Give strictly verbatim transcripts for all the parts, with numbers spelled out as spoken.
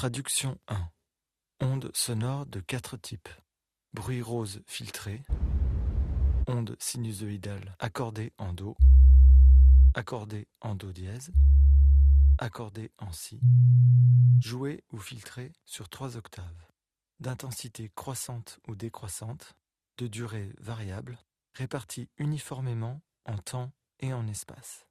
Traduction un. Ondes sonores de quatre types. Bruit rose filtré. Ondes sinusoïdales accordées en Do. Accordées en Do dièse. Accordées en Si. Jouées ou filtrées sur trois octaves. D'intensité croissante ou décroissante. De durée variable. Réparties uniformément en temps et en espace.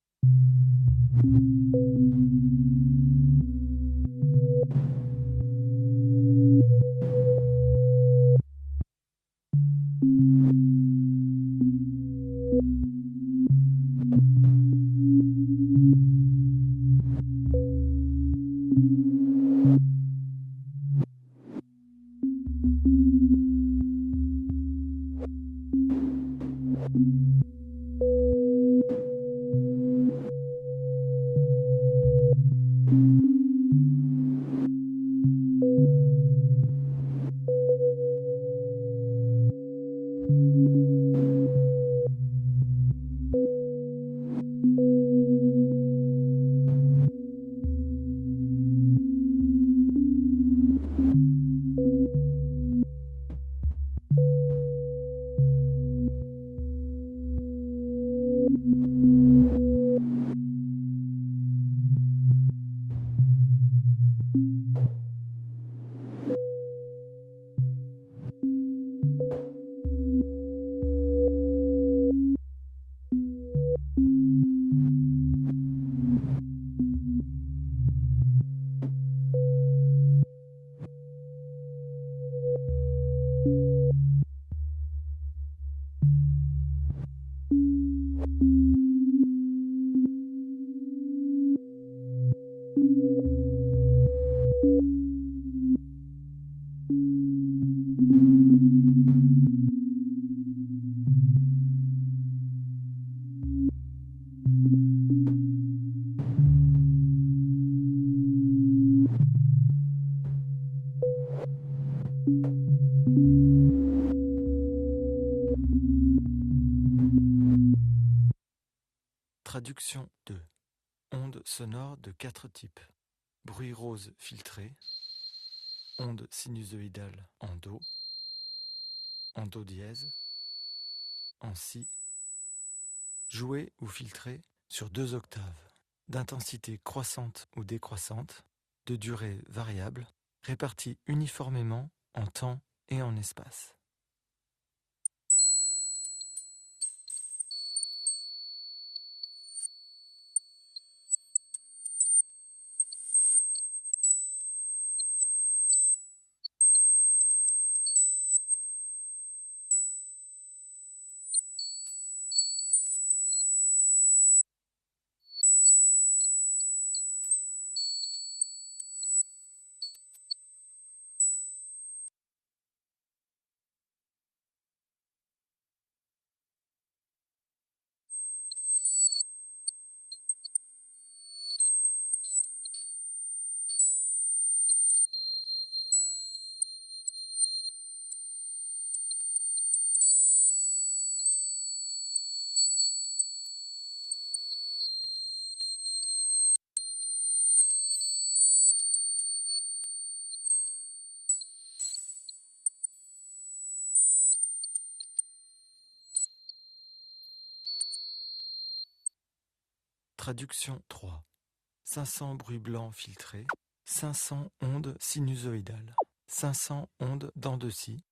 Traduction deux. Ondes sonores de quatre types. Bruit rose filtré. Ondes sinusoïdales en Do. En Do dièse. En Si. Jouées ou filtrées sur deux octaves. D'intensité croissante ou décroissante. De durée variable. Réparties uniformément en temps et en espace. Traduction trois. cinq cents bruits blancs filtrés. cinq cents ondes sinusoïdales. cinq cents ondes dents de scie.